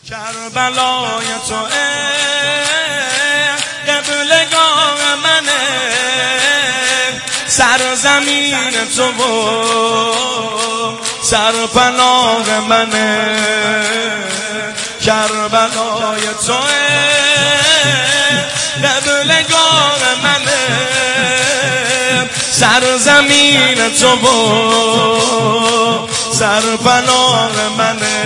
کربلای تو قبلگاه منه، سرزمین تو و سرپناه منه. کربلای تو قبلگاه منه، سرزمین تو و سرپناه منه.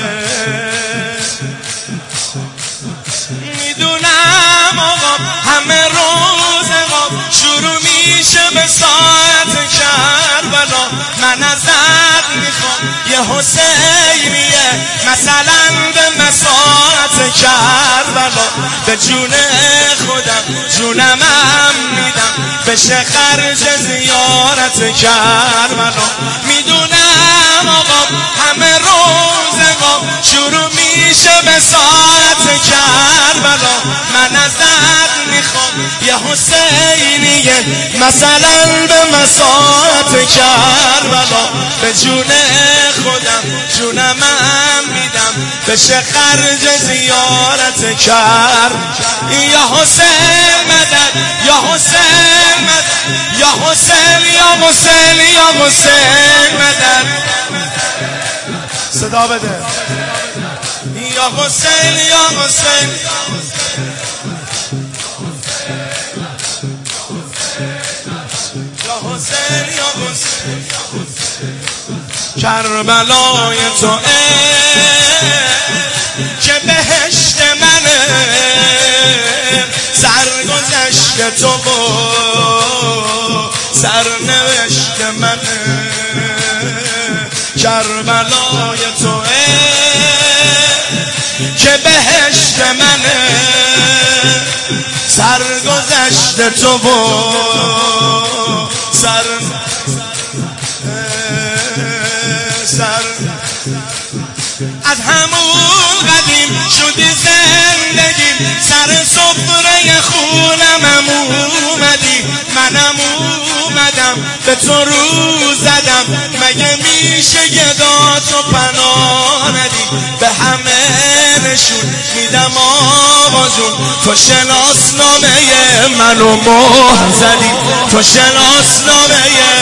میدونم آقا همه روز آقا شروع میشه به ساعت کربلا. من ازت میخوام یه حسینیه مثلا به مساعت کربلا. به جون خودم جونمم میدم بشه خرج زیارت کربلا. میدونم آقا همه روز آقا شروع میشه به ساعت کربلا. من ازت میخوام یه حسینیه مثلا به مساعت کربلا. به جون خودم جونمم میدم بشه خرج زیارت یا حسین مدد، یا حسین مدد، یا حسین، یا حسین، یا حسین مدد. صدا بده. یا حسین، یا حسین، یا حسین، یا حسین. کربلای تو که بهشت منه، سرگذشت تو و سرنوشت منه. کربلای تو که بهشت منه، سرگذشت تو و از همون قدیم شدی زندگیم، سر سفره خونم اومدی. منم اومدم به تو رو زدم، مگه میشه گداتو پناه ندی؟ به همه نشون میدم آقا جون، تو شناسنامه منو مهر زدی، تو شناسنامه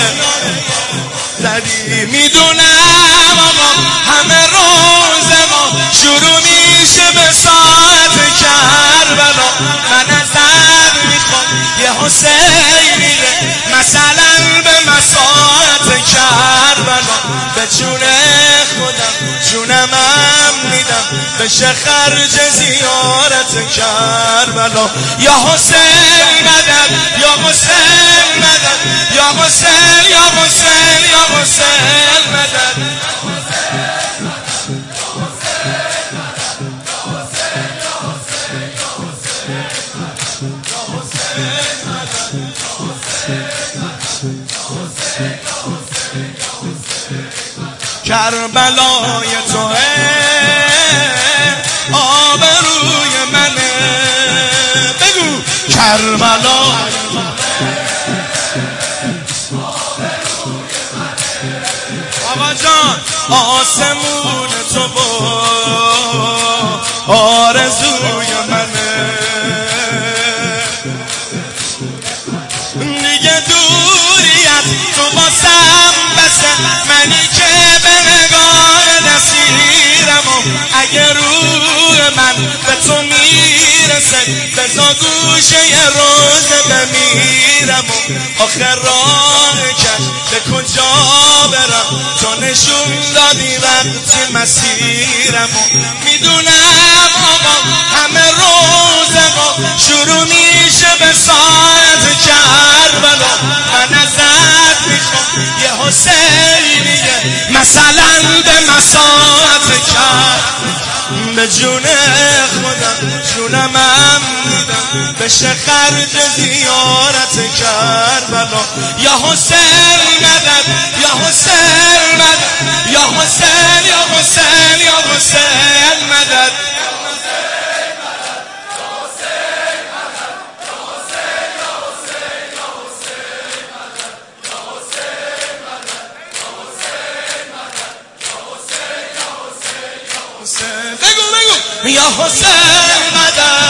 زدی. میدونم آقا همه روز ما شروع میشه به ساعت کربلا. من ازت میخوام یه حسینیه مثلا به مساعت کربلا. به جون خودم جونمم میدم بشه خرج زیارت کربلا. یا حسین مدد، یا حسین مدد، یا حسین، یا حسین، یا حسین مدد. کربلای تو آبروی منه. بگو کربلای آقا جان آسمون تو و آرزوی منه. دیگه دوریت تو باسم بسه، منی که به نگاه نسیرم. اگه روح من به تو میرسه بزا گوشه یه روز بمیرم. آخر راه کش به کجا برم، تو نشون دادی وقتی مسیرم. میدونم آقا همه روز آقا شروع میشه به ساعت کربلا. من ازت میخوام یه حسینیه مثلا به مساعت کربلا. به جون خودم جونمم میدم بشه خرج زیارت کربلا. یا حسین مدد، یا حسین مدد، یا حسین، یا حسین، یا حسین مدد. بگو یا حسین مدد